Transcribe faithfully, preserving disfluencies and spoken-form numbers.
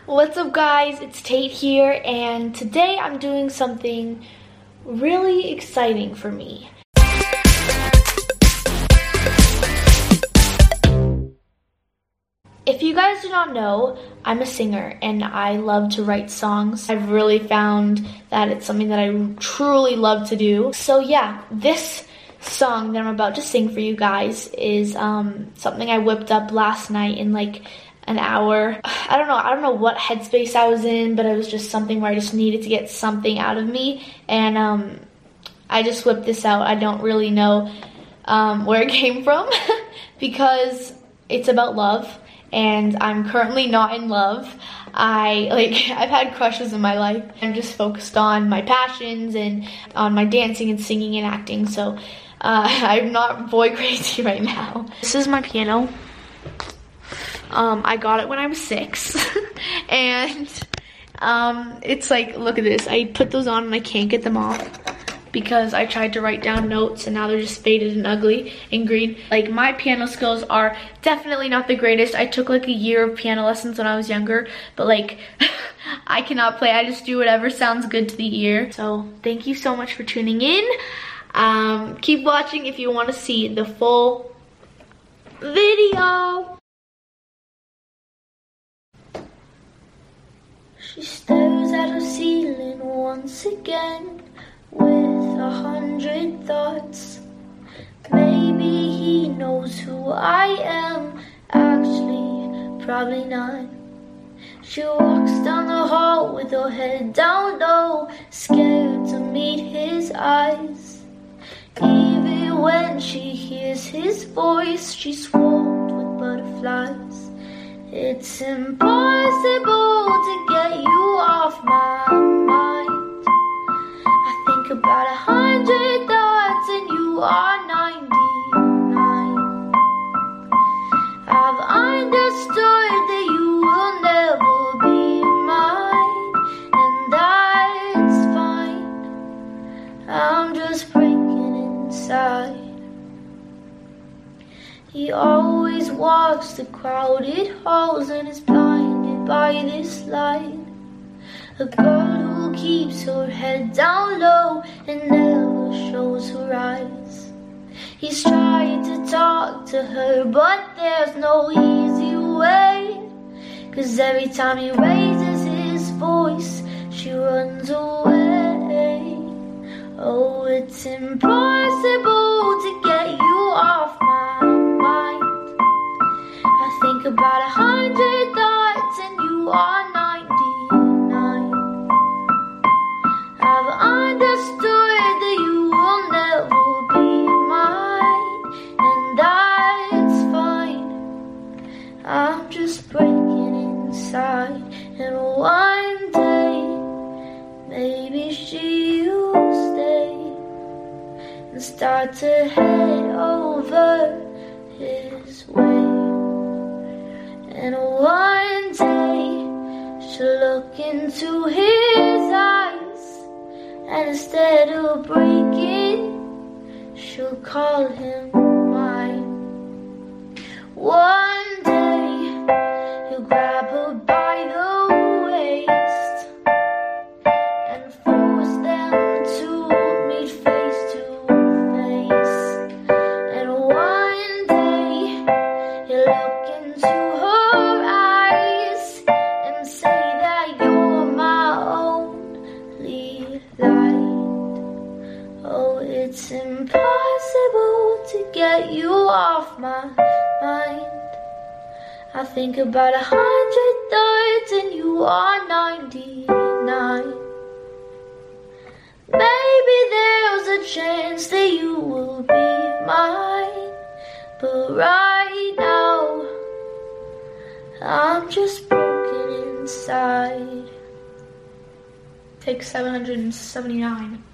What's up guys, it's Tate here, and today I'm doing something really exciting for me. If you guys do not know, I'm a singer and I love to write songs. I've really found that it's something that I truly love to do. So yeah, this song that I'm about to sing for you guys is um, something I whipped up last night in like an hour. I don't know, I don't know what headspace I was in, but it was just something where I just needed to get something out of me, and um, I just whipped this out. I don't really know um, where it came from because it's about love, and I'm currently not in love. I, like, I've had crushes in my life. I'm just focused on my passions and on my dancing and singing and acting, so uh, I'm not boy crazy right now. This is my piano. Um, I got it when I was six, and um, it's like, look at this. I put those on and I can't get them off because I tried to write down notes and now they're just faded and ugly and green. Like, my piano skills are definitely not the greatest. I took like a year of piano lessons when I was younger, but like, I cannot play. I just do whatever sounds good to the ear. So thank you so much for tuning in. Um, keep watching if you want to see the full video. She stares at her ceiling once again with a hundred thoughts. Maybe he knows who I am, actually, probably not. She walks down the hall with her head down low, scared to meet his eyes. Even when she hears his voice, she's swarmed with butterflies. It's impossible to get you off my mind. I think about a hundred thoughts and you are ninety-nine. I've understood that you will never be mine, and that's fine. I'm just breaking inside. He always walks the crowded halls and is blinded by this light. A girl who keeps her head down low and never shows her eyes. He's trying to talk to her, but there's no easy way. 'Cause every time he raises his voice, she runs away. Oh, it's impossible to get you off my mind. I think about a hundred thoughts and you are ninety-nine. I've understood that you will never be mine, and that's fine. I'm just breaking inside, and one day maybe she'll stay and start to head over his way. And one day she'll look into his eyes, and instead of breaking, she'll call him mine. One day he'll grab her by the waist and force them to meet face to face. And one day he'll look into her eyes and say that you're my only light. Oh, it's impossible to get you off my mind. I think about a hundred thoughts and you are ninety-nine. Maybe there's a chance that you will be mine, but right now I'm just broken inside. Take seven hundred seventy-nine.